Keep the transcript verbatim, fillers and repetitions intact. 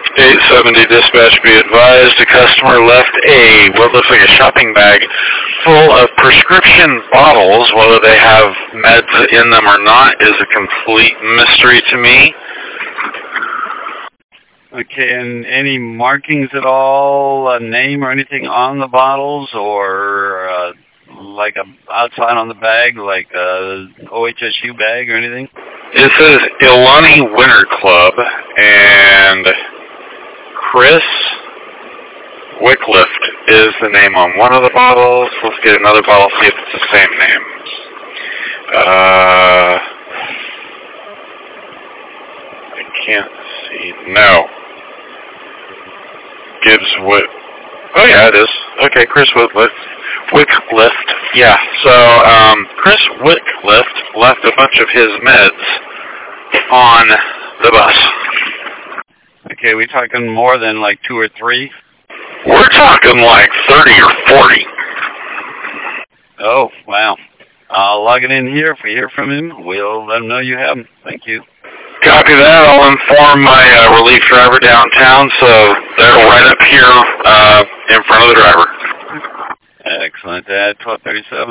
eight seventy dispatch, be advised, a customer left a, what looks like a shopping bag full of prescription bottles. Whether they have meds in them or not is a complete mystery to me. Okay, and any markings at all, a name or anything on the bottles, or uh, like a outside on the bag, like a O H S U bag or anything? It says Ilani Winter Club, and Chris Wycliffe is the name on one of the bottles. Let's get another bottle, see if it's the same name. Uh, I can't see. No. Gibbs Wick. Oh yeah, it is. Okay, Chris Wycliffe. Wycliffe. Yeah. So um, Chris Wycliffe left a bunch of his meds on the bus. Okay, we talking more than like two or three? We're talking like thirty or forty. Oh, wow. I'll log it in here. If we hear from him, we'll let him know you have him. Thank you. Copy that. I'll inform my uh, relief driver downtown, so they're right up here uh, in front of the driver. Excellent. At twelve thirty-seven.